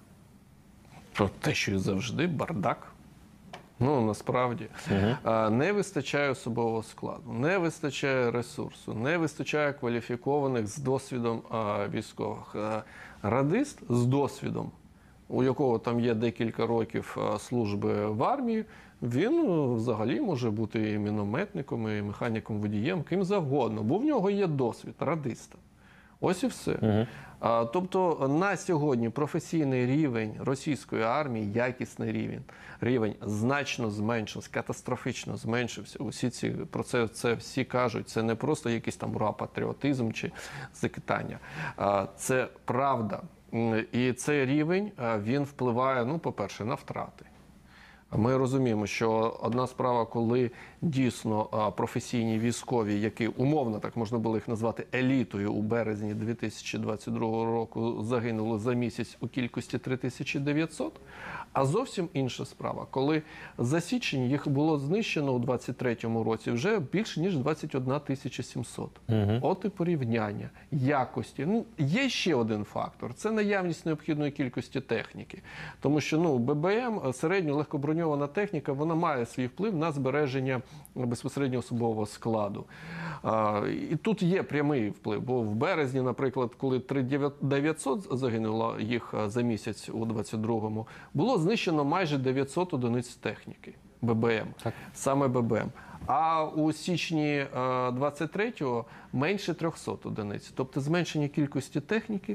Про те, що і завжди бардак. Ну, насправді. Угу. А, не вистачає особового складу, не вистачає ресурсу, не вистачає кваліфікованих з досвідом а, військових. А, радист з досвідом, у якого там є декілька років служби в армії, він взагалі може бути і мінометником, і механіком-водієм, ким завгодно, бо в нього є досвід радиста. Ось і все. Угу. А, тобто на сьогодні професійний рівень російської армії, якісний рівень, рівень значно зменшився, катастрофічно зменшився. Усі ці, про це, це всі кажуть, це не просто якийсь там ура-патріотизм чи закидання. А, це правда. І цей рівень, він впливає, ну, по-перше, на втрати. Ми розуміємо, що одна справа, коли дійсно професійні військові, які умовно так можна було їх назвати елітою, у березні дві тисячі двадцять другого року загинули за місяць у кількості три тисячі дев'ятсот, а зовсім інша справа, коли за січень їх було знищено у двадцять третьому році вже більше, ніж двадцять одна тисяча сімсот. Угу. От і порівняння, якості. Ну, є ще один фактор – це наявність необхідної кількості техніки. Тому що, ну, ББМ, середньо легкоброньована техніка, вона має свій вплив на збереження безпосередньо особового складу. А, і тут є прямий вплив, бо в березні, наприклад, коли три тисячі дев'ятсот загинуло їх за місяць у двадцять другому, було знищено майже дев'ятсот одиниць техніки ББМ, так. Саме ББМ. А у січні двадцять третього менше трьохсот одиниць. Тобто зменшення кількості техніки,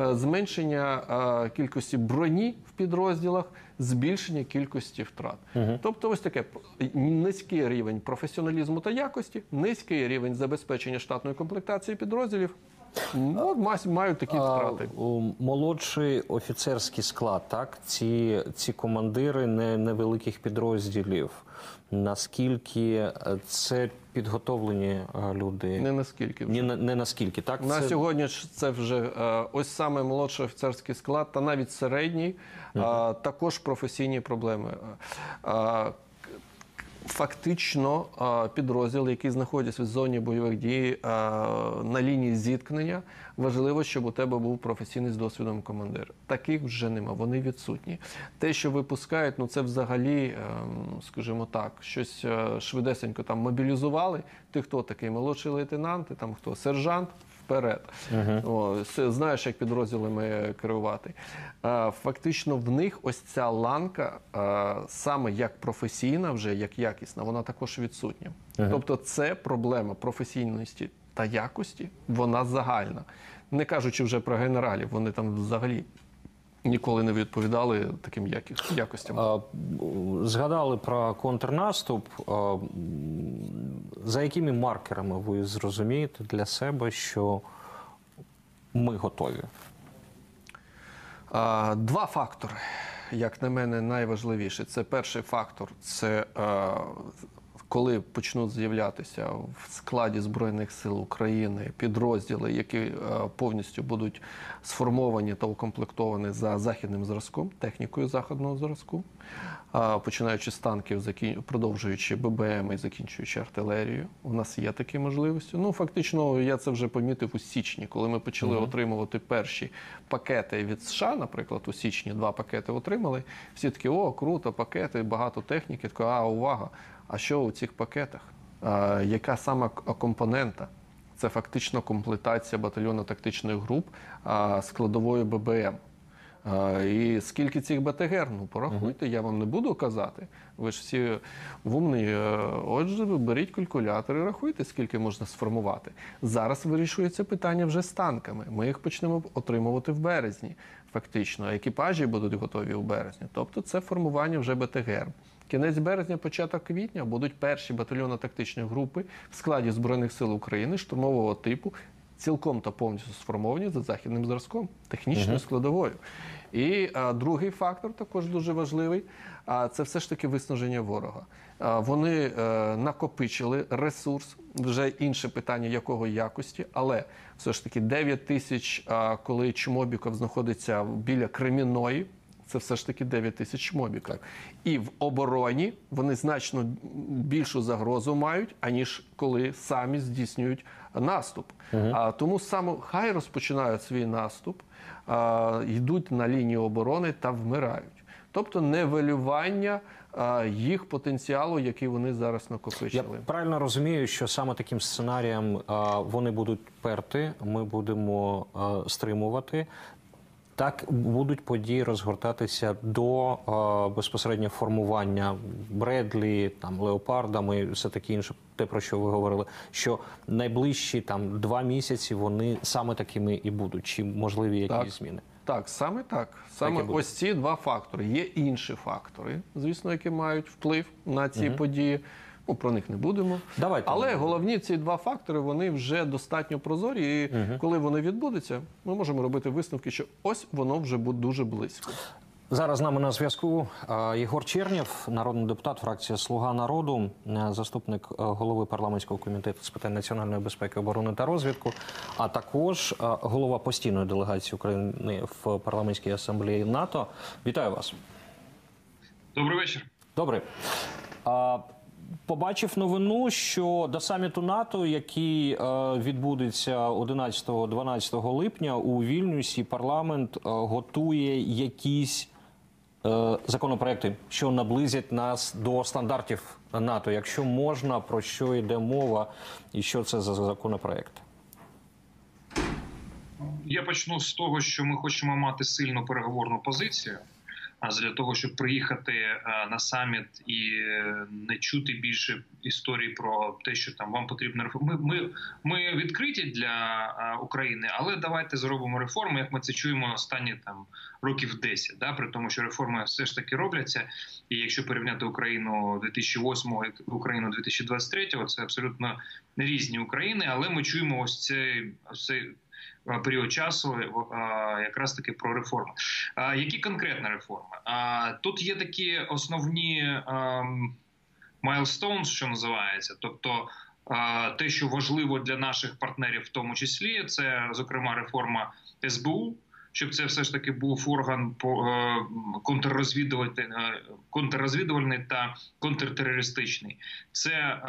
зменшення кількості броні в підрозділах, збільшення кількості втрат. Угу. Тобто ось таке низький рівень професіоналізму та якості, низький рівень забезпечення штатної комплектації підрозділів. Ну, мають такі втрати. А, молодший офіцерський склад, так? Ці, ці командири не, невеликих підрозділів. Наскільки це підготовлені люди? Не наскільки вже. Не, не наскільки, так? На це... сьогодні це вже ось саме молодший офіцерський склад, та навіть середній, uh-huh. також професійні проблеми. Фактично підрозділ, який знаходиться в зоні бойових дій на лінії зіткнення, важливо, щоб у тебе був професійний з досвідом командир. Таких вже нема, вони відсутні. Те, що випускають, ну це взагалі, скажімо так, щось швидесенько там мобілізували. Ти хто такий? Молодший лейтенант, ти там хто? Сержант? Вперед. Uh-huh. О, знаєш, як підрозділами керувати. Фактично в них ось ця ланка, саме як професійна вже, як якісна, вона також відсутня. Uh-huh. Тобто це проблема професійності та якості, вона загальна. Не кажучи вже про генералів, вони там взагалі ніколи не відповідали таким якостям. Згадали про контрнаступ. за якими маркерами ви зрозумієте для себе, що ми готові? А, Два фактори, як на мене, найважливіші. Це перший фактор – це а, коли почнуть з'являтися в складі Збройних сил України підрозділи, які а, повністю будуть сформовані та укомплектовані за західним зразком, технікою західного зразку, а, починаючи з танків, закін... продовжуючи ББМ і закінчуючи артилерією. У нас є такі можливості. Ну, фактично, я це вже помітив у січні, коли ми почали mm-hmm. отримувати перші пакети від США, наприклад, у січні два пакети отримали. Всі такі: о, круто, пакети, багато техніки. Такі: а, увага, а що у цих пакетах? А, яка сама компонента? Це фактично комплектація батальйону тактичних груп а, складовою ББМ. А, і скільки цих БТГР? Ну, порахуйте, uh-huh. я вам не буду казати. Ви ж всі вумні. Отже, ви беріть калькулятор і рахуйте, скільки можна сформувати. Зараз вирішується питання вже з танками. Ми їх почнемо отримувати в березні, фактично. А екіпажі будуть готові в березні. Тобто це формування вже БТГР. Кінець березня, початок квітня будуть перші батальйонно-тактичні групи в складі Збройних сил України штурмового типу, цілком та повністю сформовані за західним зразком, технічною складовою. І а, другий фактор, також дуже важливий, а, це все ж таки виснаження ворога. А, вони а, накопичили ресурс, вже інше питання, якого якості, але все ж таки дев'ять тисяч, а, коли Чмобіков знаходиться біля Кремінної, це все ж таки дев'ять тисяч Чмобіків. І в обороні вони значно більшу загрозу мають, аніж коли самі здійснюють наступ. Угу. А, тому саме хай розпочинають свій наступ, а, йдуть на лінію оборони та вмирають. Тобто нивелювання а, їх потенціалу, який вони зараз накопичили. Я правильно розумію, що саме таким сценарієм а, вони будуть перти, ми будемо а, стримувати. Так будуть події розгортатися до е, безпосередньо формування Бредлі, там, Леопардами, все таке інше, те, про що ви говорили, що найближчі там два місяці вони саме такими і будуть, чи можливі якісь так, зміни? Так, саме так. Саме так ось ці два фактори. Є інші фактори, звісно, які мають вплив на ці угу. події. Ну, про них не будемо. Давайте. Але головні ці два фактори, вони вже достатньо прозорі. І угу. коли вони відбудуться, ми можемо робити висновки, що ось воно вже буде дуже близько. Зараз з нами на зв'язку Єгор Чернєв, народний депутат, фракція «Слуга народу», заступник голови парламентського комітету з питань національної безпеки, оборони та розвідку, а також голова постійної делегації України в парламентській асамблеї НАТО. Вітаю вас. Добрий вечір. Добре. Побачив новину, що до саміту НАТО, який е, відбудеться одинадцятого-дванадцятого липня у Вільнюсі, парламент е, готує якісь е, законопроекти, що наблизять нас до стандартів НАТО. Якщо можна, про що йде мова і що це за законопроект? Я почну з того, що ми хочемо мати сильну переговорну позицію. А для того, щоб приїхати на саміт і не чути більше історій про те, що там вам потрібно реформи. Ми, ми, ми відкриті для України, але давайте зробимо реформи, як ми це чуємо останні там років десять. Да? При тому, що реформи все ж таки робляться. І якщо порівняти Україну дві тисячі восьмого і Україну дві тисячі двадцять третього, це абсолютно різні України, але ми чуємо ось цей... цей період часу якраз таки про реформи. Які конкретні реформи? Тут є такі основні milestones, що називається, тобто те, що важливо для наших партнерів в тому числі, це, зокрема, реформа ес бе у, щоб це все ж таки був орган контррозвідувальний, контррозвідувальний та контртерористичний. Це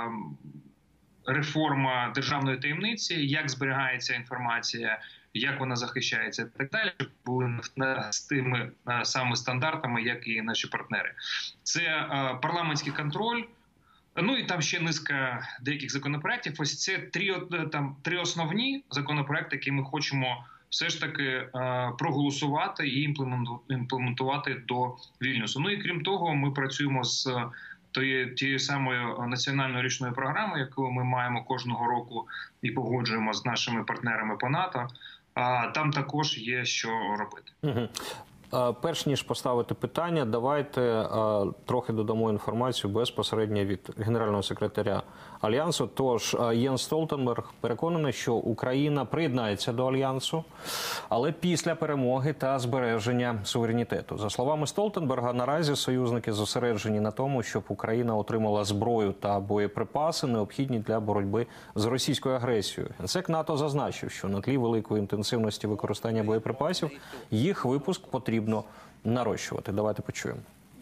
реформа державної таємниці, як зберігається інформація, як вона захищається і так далі, щоб були з тими самими стандартами, як і наші партнери. Це парламентський контроль, ну і там ще низка деяких законопроєктів. Ось це три, там, три основні законопроєкти, які ми хочемо все ж таки проголосувати і імплементувати до Вільнюсу. Ну і крім того, ми працюємо з тією тією самою національною річною програмою, яку ми маємо кожного року і погоджуємо з нашими партнерами по НАТО. А там також є що робити. Угу. Е, Перш ніж поставити питання, давайте е, трохи додамо інформацію безпосередньо від генерального секретаря Альянсу. Тож е, Єнс Столтенберг переконаний, що Україна приєднається до Альянсу, але після перемоги та збереження суверенітету. За словами Столтенберга, наразі союзники зосереджені на тому, щоб Україна отримала зброю та боєприпаси, необхідні для боротьби з російською агресією. Генсек НАТО зазначив, що на тлі великої інтенсивності використання боєприпасів їх випуск потрібно нарощувати. Давайте почуємо.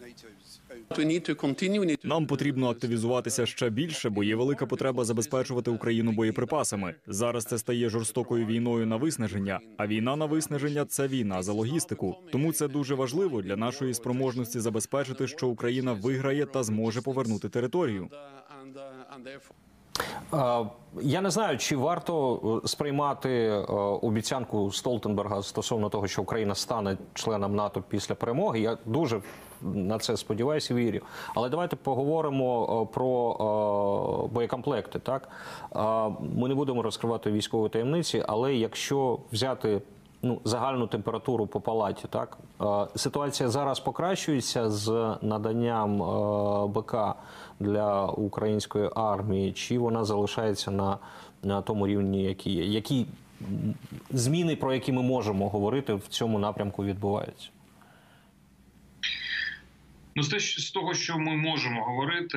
Нам потрібно активізуватися ще більше, бо є велика потреба забезпечувати Україну боєприпасами. Зараз це стає жорстокою війною на виснаження, а війна на виснаження – це війна за логістику. Тому це дуже важливо для нашої спроможності забезпечити, що Україна виграє та зможе повернути територію. Я не знаю, чи варто сприймати обіцянку Столтенберга стосовно того, що Україна стане членом НАТО після перемоги. Я дуже на це сподіваюся і вірю. Але давайте поговоримо про боєкомплекти. Так? Ми не будемо розкривати військові таємниці, але якщо взяти ну, загальну температуру по палаті, так? Ситуація зараз покращується з наданням БК для української армії, чи вона залишається на, на тому рівні, який є? Які зміни, про які ми можемо говорити, в цьому напрямку відбуваються? Ну, з того, що ми можемо говорити,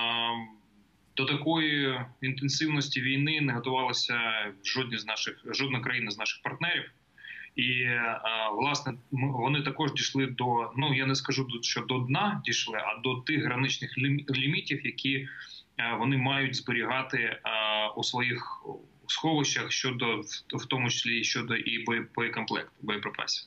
до такої інтенсивності війни не готувалася жодні з наших, жодна країна з наших партнерів. І, власне, вони також дійшли до, ну, я не скажу, що до дна дійшли, а до тих граничних лімітів, які вони мають зберігати у своїх сховищах, щодо, в тому числі щодо і боєкомплекту, боєприпасів.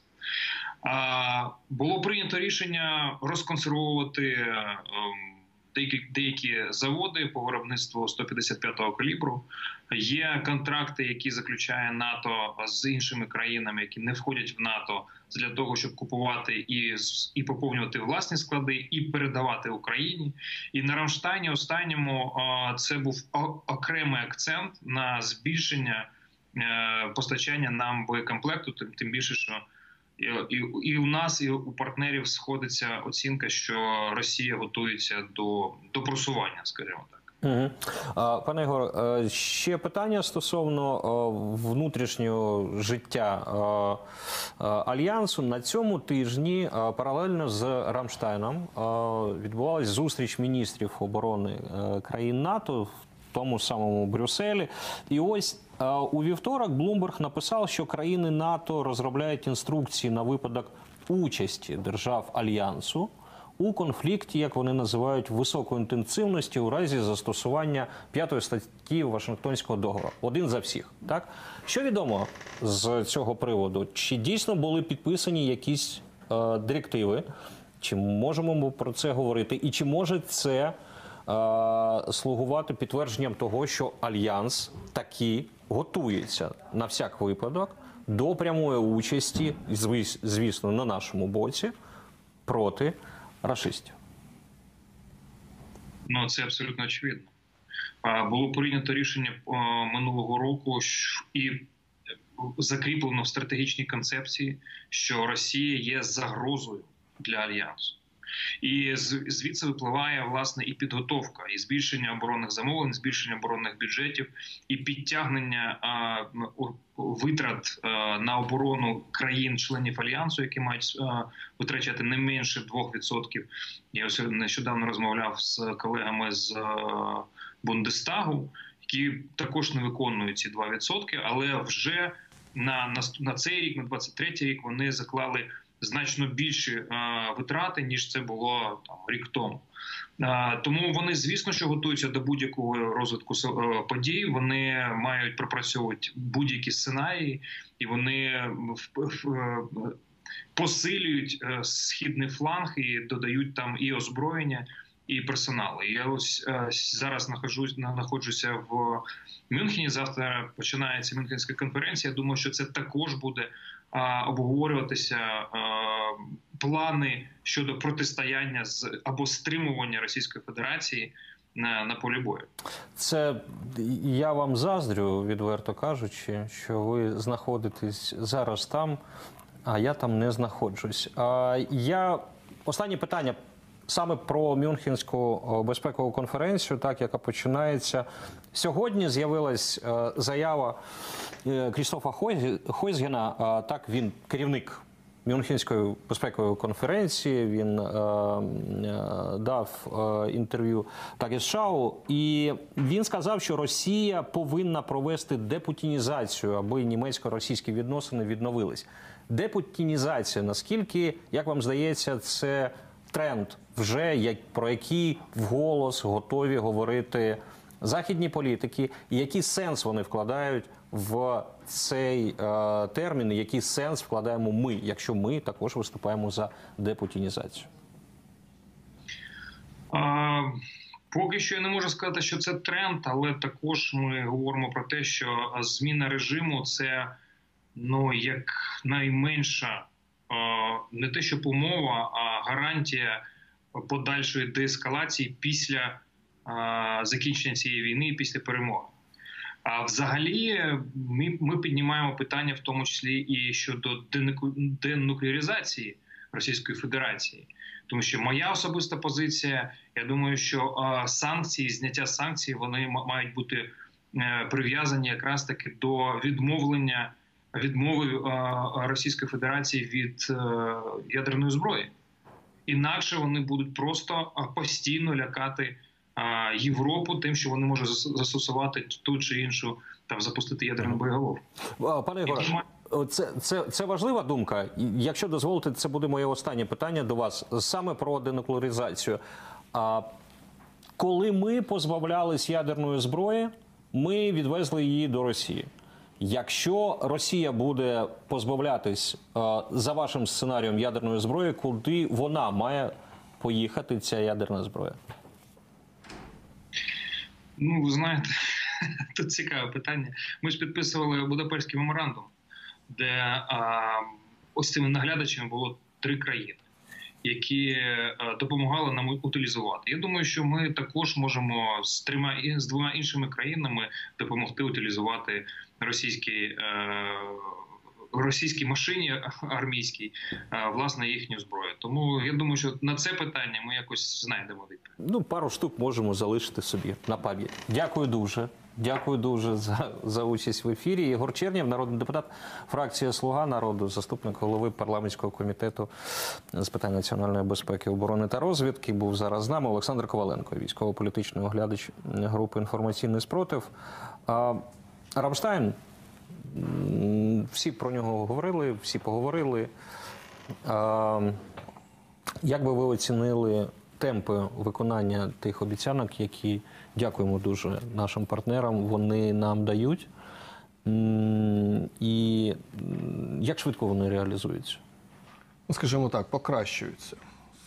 Було прийнято рішення розконсервувати деякі, деякі заводи по виробництву сто п'ятдесят п'ятого калібру. Є контракти, які заключає НАТО з іншими країнами, які не входять в НАТО, для того, щоб купувати і, і поповнювати власні склади, і передавати Україні. І на Рамштайні останньому це був окремий акцент на збільшення постачання нам боєкомплекту, тим, тим більше, що І, і, і у нас, і у партнерів сходиться оцінка, що Росія готується до, до просування, скажімо так. Угу. Пане Ігор, ще питання стосовно внутрішнього життя Альянсу. На цьому тижні паралельно з Рамштайном відбувалась зустріч міністрів оборони країн НАТО в тому самому Брюсселі. І ось у вівторок Блумберг написав, що країни НАТО розробляють інструкції на випадок участі держав Альянсу у конфлікті, як вони називають, високої інтенсивності у разі застосування п'ятої статті Вашингтонського договору. Один за всіх. Так? Що відомо з цього приводу? Чи дійсно були підписані якісь е, директиви? Чи можемо ми про це говорити? І чи може це слугувати підтвердженням того, що Альянс таки готується на всяк випадок до прямої участі, звісно, на нашому боці, проти рашистів? Ну, це абсолютно очевидно. Було прийнято рішення минулого року і закріплено в стратегічній концепції, що Росія є загрозою для Альянсу. І звідси випливає, власне, і підготовка, і збільшення оборонних замовлень, збільшення оборонних бюджетів, і підтягнення а, витрат а, на оборону країн-членів Альянсу, які мають а, витрачати не менше двох відсотків. Я ось нещодавно розмовляв з колегами з а, Бундестагу, які також не виконують ці два відсотки, але вже на, на, на цей рік, на двадцять третій рік, вони заклали значно більші а, витрати, ніж це було там, рік тому. А, тому вони, звісно, що готуються до будь-якого розвитку а, подій, вони мають пропрацьовувати будь-які сценарії, і вони в, в, посилюють а, східний фланг і додають там і озброєння, і персоналу. Я ось а, зараз знаходжусь, знаходжуся в Мюнхені, завтра починається Мюнхенська конференція. Я думаю, що це також буде обговорюватися плани щодо протистояння з або стримування Російської Федерації на, на полі бою. Це я вам заздрю, відверто кажучи, що ви знаходитесь зараз там. а я там не знаходжусь. А, я... Останнє питання саме про Мюнхенську безпекову конференцію, так, яка починається. Сьогодні з'явилась е, заява е, Крістофа Хойзгена, е, так, він керівник Мюнхенської безпекової конференції, він е, е, дав е, інтерв'ю Таге Шау, і він сказав, що Росія повинна провести депутінізацію, аби німецько-російські відносини відновились. Депутінізація, наскільки, як вам здається, це тренд вже, як, про який вголос готові говорити західні політики, і який сенс вони вкладають в цей е, термін, і який сенс вкладаємо ми, якщо ми також виступаємо за депутінізацію? А, поки що я не можу сказати, що це тренд, але також ми говоримо про те, що зміна режиму – це, ну, як найменша, е, не те що умова, а гарантія подальшої деескалації після е, закінчення цієї війни і після перемоги. А взагалі ми, ми піднімаємо питання в тому числі і щодо денуклеаризації Російської Федерації. Тому що моя особиста позиція, я думаю, що а, санкції, зняття санкцій, вони мають бути е, прив'язані якраз таки до відмовлення, відмови а, Російської Федерації від е, ядерної зброї. Інакше вони будуть просто а, постійно лякати Європу тим, що вони можуть застосувати ту чи іншу, там, запустити ядерну боєголовку. Пане Ігоре, це, це, це важлива думка. Якщо дозволите, це буде моє останнє питання до вас. Саме про денуклеаризацію. А коли ми позбавлялись ядерної зброї, ми відвезли її до Росії. Якщо Росія буде позбавлятись, за вашим сценарієм, ядерної зброї, куди вона має поїхати, ця ядерна зброя? Ну, ви знаєте, тут цікаве питання. Ми ж підписували Будапештський меморандум, де а, ось цими наглядачами було три країни, які а, допомагали нам утилізувати. Я думаю, що ми також можемо з трьома з двома іншими країнами допомогти утилізувати російські а, російській машині армійській, власне, їхню зброю. Тому я думаю, що на це питання ми якось знайдемо відповідь. Ну, пару штук можемо залишити собі на пам'ять. Дякую дуже. Дякую дуже за, за участь в ефірі. Ігор Чернєв, народний депутат, фракція «Слуга народу», заступник голови парламентського комітету з питань національної безпеки, оборони та розвідки, був зараз з нами. Олександр Коваленко, військово-політичний оглядач групи «Інформаційний спротив». А, Рамштайн, всі про нього говорили, всі поговорили. А, як би ви оцінили темпи виконання тих обіцянок, які, дякуємо дуже нашим партнерам, вони нам дають? І як швидко вони реалізуються? Ну, скажімо так, покращуються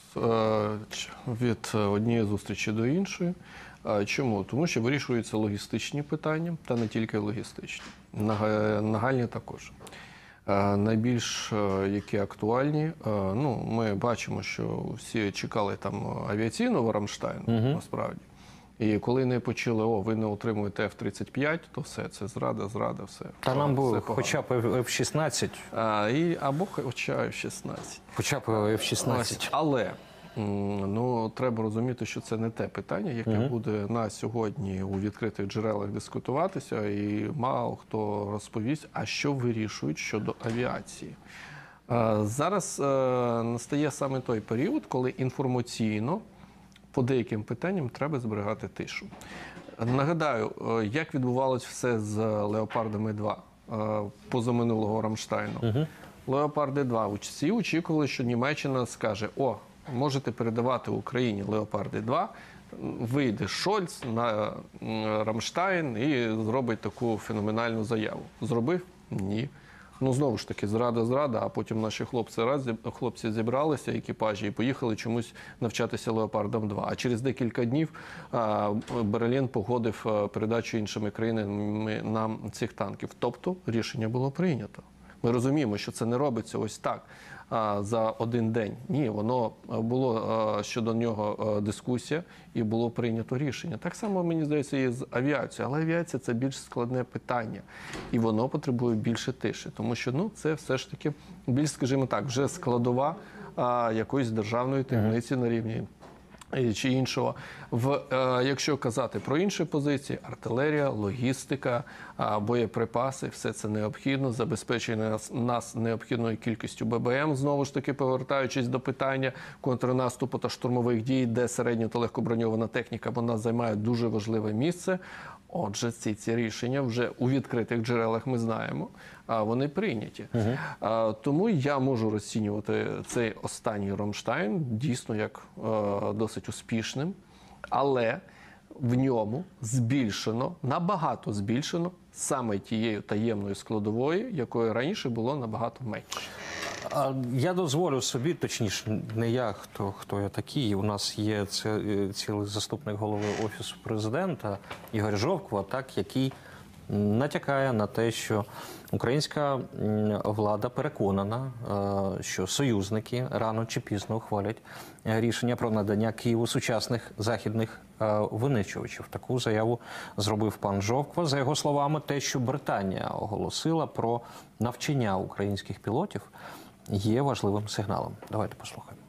від однієї зустрічі до іншої. Чому? Тому що вирішуються логістичні питання, та не тільки логістичні. Нагальні також. Найбільш які актуальні, ну, ми бачимо, що всі чекали там авіаційного Рамштайну, угу. насправді. І коли не почули, о, ви не отримуєте еф тридцять п'ять, то все, це зрада, зрада, все. Та нам було хоча б еф шістнадцять. А, і, або хоча еф шістнадцять. Хоча б еф шістнадцять. Ось, але ну, треба розуміти, що це не те питання, яке угу. буде на сьогодні у відкритих джерелах дискутуватися, і мало хто розповість, а що вирішують щодо авіації. Зараз настає саме той період, коли інформаційно по деяким питанням треба зберігати тишу. Нагадаю, як відбувалося все з Леопардами два позаминулого Рамштайну. Угу. Леопарди два. Всі очікували, що Німеччина скаже, о, можете передавати Україні Леопарди два, вийде Шольц на Рамштайн і зробить таку феноменальну заяву. Зробив? Ні. Ну, знову ж таки, зрада-зрада, а потім наші хлопці, раз, хлопці зібралися, екіпажі, і поїхали чомусь навчатися Леопардам два. А через декілька днів а, Берлін погодив передачу іншими країнами нам цих танків. Тобто рішення було прийнято. Ми розуміємо, що це не робиться ось так. а, за один день. Ні, воно було а, щодо нього а, дискусія і було прийнято рішення. Так само, мені здається, і з авіацією. Але авіація – це більш складне питання. І воно потребує більше тиші. Тому що ну, це все ж таки більш, скажімо так, вже складова а, якоїсь державної таємниці на рівні чи іншого. В, е, якщо казати про інші позиції, артилерія, логістика, е, боєприпаси, все це необхідно, забезпечення нас, нас необхідною кількістю ББМ, знову ж таки повертаючись до питання контрнаступу та штурмових дій, де середньо та легкоброньована техніка, вона займає дуже важливе місце. Отже, ці, ці рішення вже у відкритих джерелах ми знаємо, а вони прийняті. Угу. А, тому я можу розцінювати цей останній Рамштайн дійсно як е, досить успішним, але в ньому збільшено, набагато збільшено саме тією таємною складовою, якої раніше було набагато менше. Я дозволю собі, точніше, не я, хто, хто я такий. У нас є цілий заступник голови Офісу президента Ігор Жовква, так, який натякає на те, що українська влада переконана, що союзники рано чи пізно ухвалять рішення про надання Києву сучасних західних винищувачів. Таку заяву зробив пан Жовква. За його словами, те, що Британія оголосила про навчання українських пілотів, є важливим сигналом. Давайте послухаємо.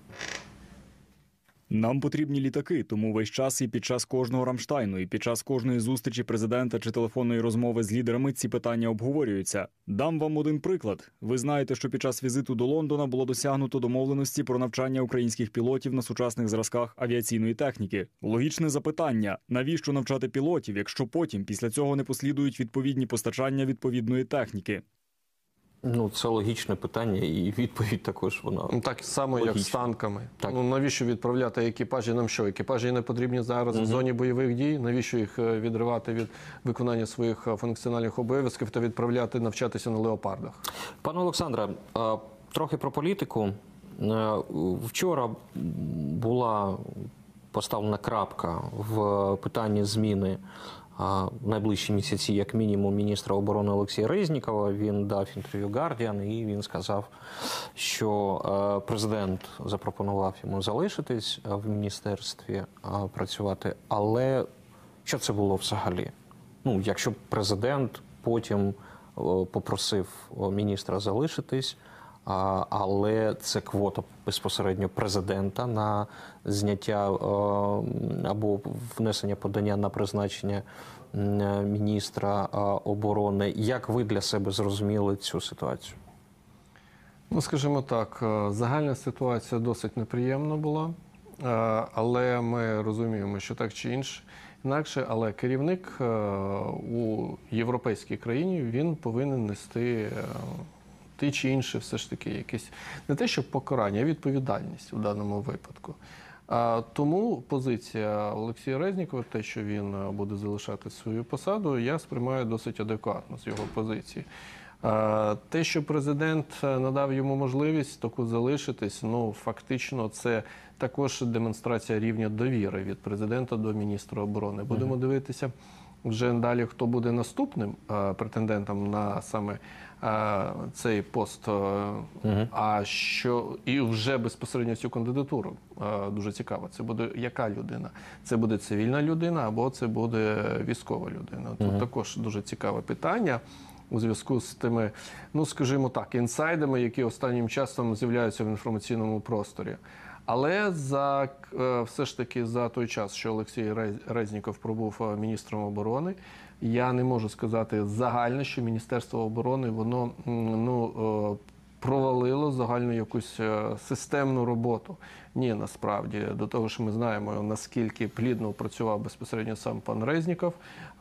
Нам потрібні літаки, тому весь час і під час кожного Рамштайну, і під час кожної зустрічі президента чи телефонної розмови з лідерами ці питання обговорюються. Дам вам один приклад. Ви знаєте, що під час візиту до Лондона було досягнуто домовленості про навчання українських пілотів на сучасних зразках авіаційної техніки. Логічне запитання – навіщо навчати пілотів, якщо потім після цього не послідують відповідні постачання відповідної техніки? Ну, це логічне питання, і відповідь також вона Так само, логічна. як з танками. Так. Ну, навіщо відправляти екіпажі? Нам що? Екіпажі не потрібні зараз Угу. в зоні бойових дій? Навіщо їх відривати від виконання своїх функціональних обов'язків та відправляти навчатися на леопардах? Пане Олександре, трохи про політику. Вчора була поставлена крапка в питанні зміни в найближчі місяці, як мінімум, міністра оборони Олексія Резнікова. Він дав інтерв'ю Guardian, і він сказав, що президент запропонував йому залишитись в міністерстві, працювати. Але що це було взагалі? Ну, якщо президент потім попросив міністра залишитись, але це квота безпосередньо президента на зняття або внесення подання на призначення міністра оборони. Як ви для себе зрозуміли цю ситуацію? Ну, скажімо так, загальна ситуація досить неприємна була, але ми розуміємо, що так чи інше, інакше, але керівник у європейській країні, він повинен нести ті чи інші все ж таки якісь, не те, що покарання, а відповідальність у даному випадку. А, тому позиція Олексія Резнікова, те, що він буде залишати свою посаду, я сприймаю досить адекватно з його позиції. А, те, що президент надав йому можливість таку залишитись, ну, фактично, це також демонстрація рівня довіри від президента до міністра оборони. Будемо mm-hmm. дивитися вже далі, хто буде наступним а, претендентом на саме а, цей пост, а, угу. а що і вже безпосередньо цю кандидатуру а, дуже цікаво. Це буде яка людина? Це буде цивільна людина або це буде військова людина? Тут угу. також дуже цікаве питання у зв'язку з тими, ну скажімо так, інсайдами, які останнім часом з'являються в інформаційному просторі. Але за, все ж таки за той час, що Олексій Резніков пробув міністром оборони, я не можу сказати загально, що Міністерство оборони воно ну, провалило загальну якусь системну роботу. Ні, насправді. До того ж ми знаємо, наскільки плідно працював безпосередньо сам пан Резніков,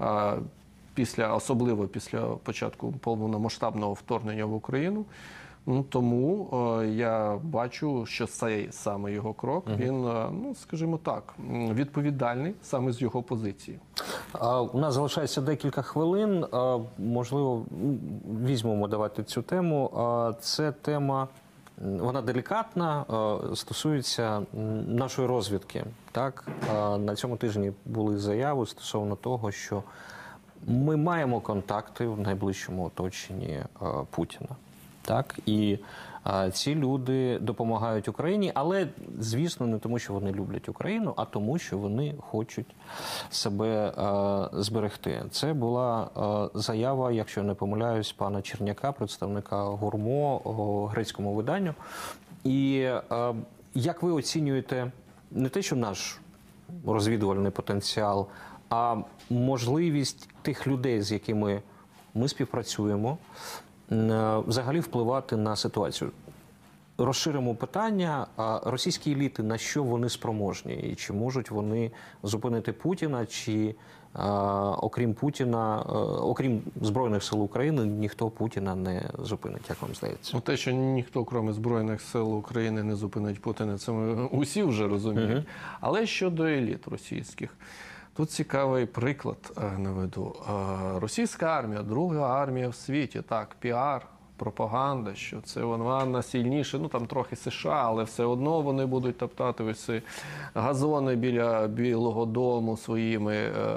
після, особливо після початку повномасштабного вторгнення в Україну. Ну, тому е, я бачу, що цей саме його крок, угу. він, е, ну, скажімо так, відповідальний саме з його позиції. А, у нас залишається декілька хвилин. А, можливо, візьмемо давайте цю тему. А, це тема, вона делікатна, а, стосується нашої розвідки. Так? А, на цьому тижні були заяви стосовно того, що ми маємо контакти в найближчому оточенні а, Путіна. Так, і А ці люди допомагають Україні, але, звісно, не тому, що вони люблять Україну, а тому, що вони хочуть себе е, зберегти. Це була е, заява, якщо я не помиляюсь, пана Черняка, представника Гурмо, о, грецькому виданню. І е, як ви оцінюєте не те, що наш розвідувальний потенціал, а можливість тих людей, з якими ми співпрацюємо, взагалі впливати на ситуацію? Розширимо питання. Російські еліти, на що вони спроможні? І чи можуть вони зупинити Путіна, чи окрім Путіна, окрім Збройних сил України, ніхто Путіна не зупинить, як вам здається? Ну, те, що ніхто, крім Збройних сил України, не зупинить Путіна, це ми усі вже розуміють. Угу. Але щодо еліт російських, тут цікавий приклад наведу. Російська армія, друга армія в світі, так, піар, пропаганда, що це вона найсильніша, ну там трохи США, але все одно вони будуть топтати ось газони біля Білого дому своїми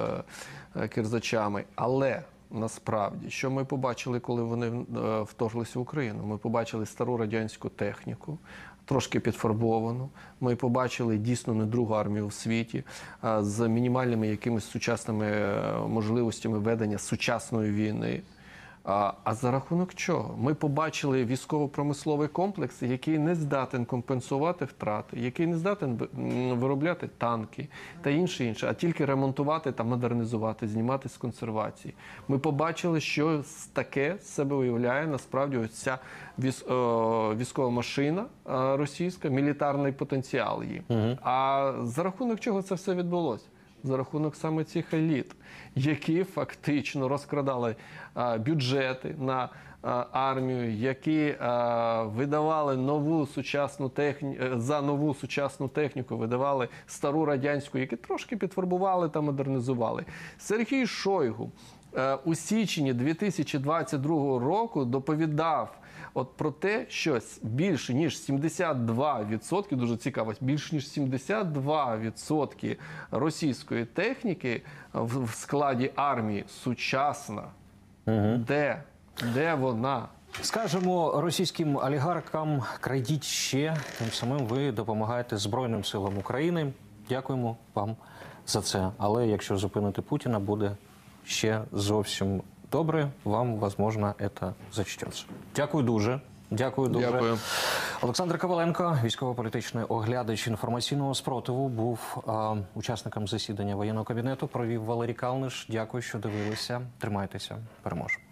е, кирзачами. Але насправді, що ми побачили, коли вони е, вторглися в Україну? Ми побачили стару радянську техніку, трошки підфарбовану. Ми побачили дійсно не другу армію в світі, а з мінімальними якимись сучасними можливостями ведення сучасної війни. А, а за рахунок чого? Ми побачили військово-промисловий комплекс, який не здатен компенсувати втрати, який не здатен виробляти танки та інше інше, а тільки ремонтувати та модернізувати, знімати з консервації. Ми побачили, що таке з себе уявляє насправді ось ця військ, о, військова машина о, російська, мілітарний потенціал її. Угу. А за рахунок чого це все відбулося? За рахунок саме цих еліт, які фактично розкрадали а, бюджети на а, армію, які а, видавали нову сучасну техніку, за нову сучасну техніку, видавали стару радянську, які трошки підфарбували та модернізували. Сергій Шойгу а, у січні дві тисячі двадцять другого року доповідав от про те, що більше ніж сімдесят два відсотки, дуже цікаво, більше ніж сімдесят два відсотки російської техніки в, в складі армії сучасна. Угу. Де? Де вона? Скажемо російським олігархам, крадіть ще, тим самим ви допомагаєте Збройним силам України. Дякуємо вам за це. Але якщо зупинити Путіна, буде ще зовсім добре, вам, можливо, це зачтеться. Дякую дуже. Дякую дуже. Дякую. Олександр Коваленко, військово-політичний оглядач інформаційного спротиву, був а, учасником засідання воєнного кабінету, провів Валерій Калниш. Дякую, що дивилися. Тримайтеся. Переможемо.